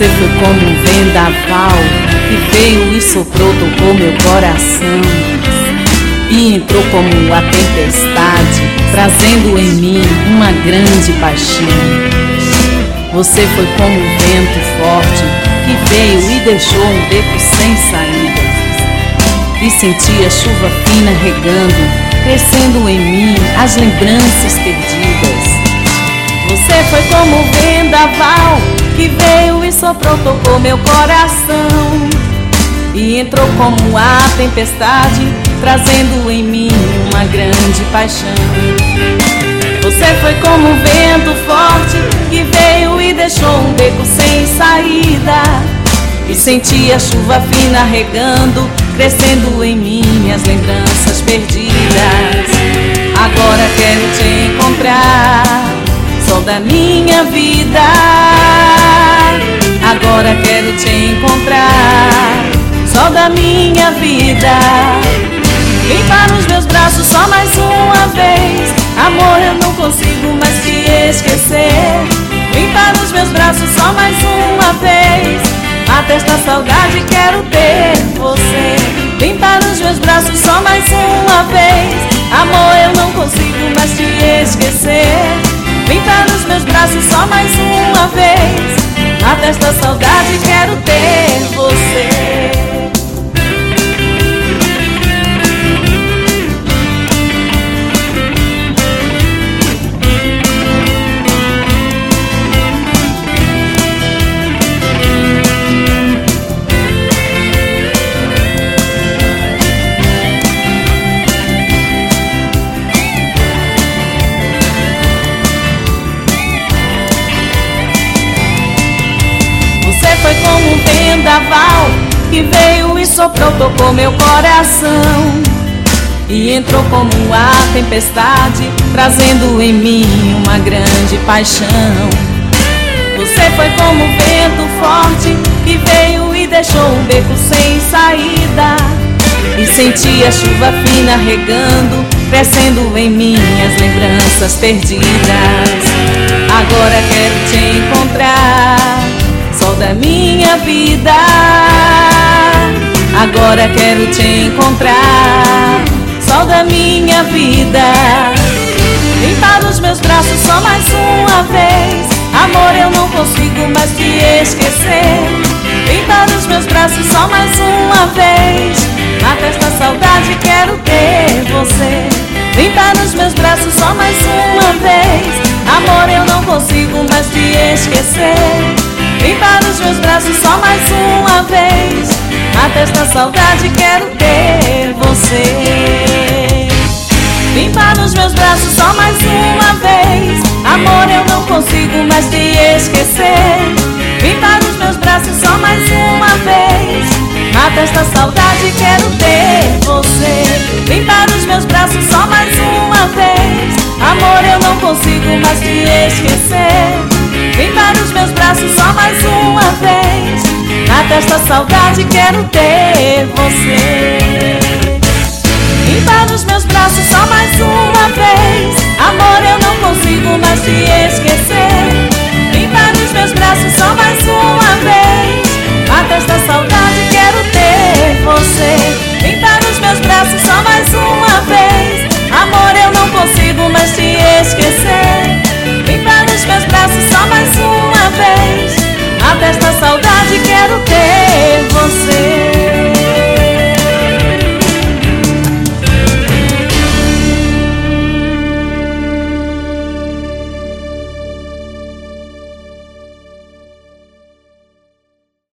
Você foi como um vendaval que veio e soprou, tocou meu coração e entrou como a tempestade, trazendo em mim uma grande paixão. Você foi como um vento forte que veio e deixou um beco sem saída, e senti a chuva fina regando, crescendo em mim as lembranças perdidas. Você foi como um vendaval que veio e soprou, tocou meu coração e entrou como a tempestade, trazendo em mim uma grande paixão. Você foi como um vento forte que veio e deixou um beco sem saída, e senti a chuva fina regando, crescendo em mim as lembranças perdidas. Agora quero te encontrar, sol da minha vida. Agora quero te encontrar, sol da minha vida. Vem para os meus braços só mais uma vez, amor, eu não consigo mais te esquecer. Vem para os meus braços só mais uma vez, mata esta saudade, quero ter você. Vem para os meus braços só mais uma vez, amor, eu não consigo mais te esquecer. Vem para os meus braços só mais uma vez, mata esta saudade, quero ter você. Foi como um vendaval que veio e soprou, tocou meu coração e entrou como a tempestade, trazendo em mim uma grande paixão. Você foi como um vento forte que veio e deixou um beco sem saída, e senti a chuva fina regando, crescendo em mim as lembranças perdidas. Agora quero te encontrar, sol da minha vida. Agora quero te encontrar, sol da minha vida. Vem para os meus braços só mais uma vez, amor, eu não consigo mais te esquecer. Vem para os meus braços só mais uma vez, mata esta saudade, quero ter você. Vem para os meus braços só mais uma vez, amor, eu não consigo mais te esquecer. Vem para os meus braços só mais uma vez, mata esta saudade, quero ter você. Vem para os meus braços só mais uma vez, amor, eu não consigo mais te esquecer. Vem para os meus braços só mais uma vez, mata esta saudade, quero ter você. Vem para os meus braços só mais uma vez, amor, eu não consigo mais te esquecer. Vem para os meus braços só mais uma vez, mata esta saudade, quero ter você. Vem para os meus braços só mais uma vez, amor, eu não consigo mais te esquecer.